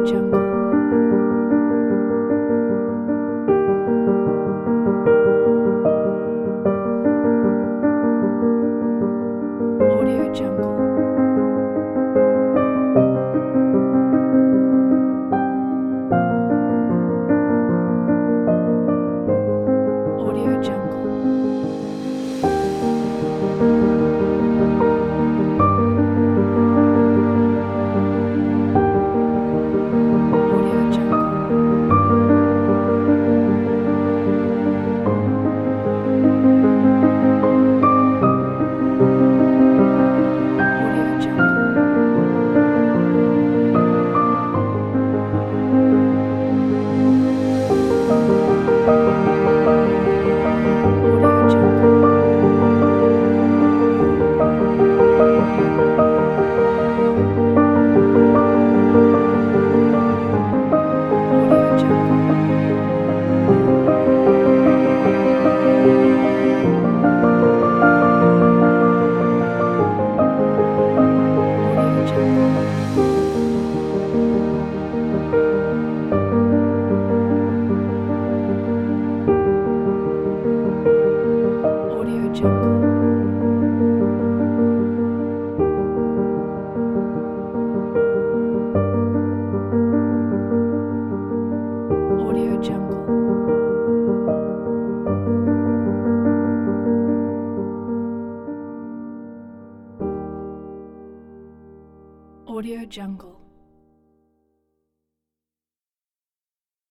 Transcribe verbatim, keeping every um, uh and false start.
Jungle. Audio Jungle. Audio Jungle. Audio Jungle. Audio Jungle. Audio Jungle. Audio Jungle. Audio Jungle. Audio Jungle. Audio Jungle. Audio Jungle.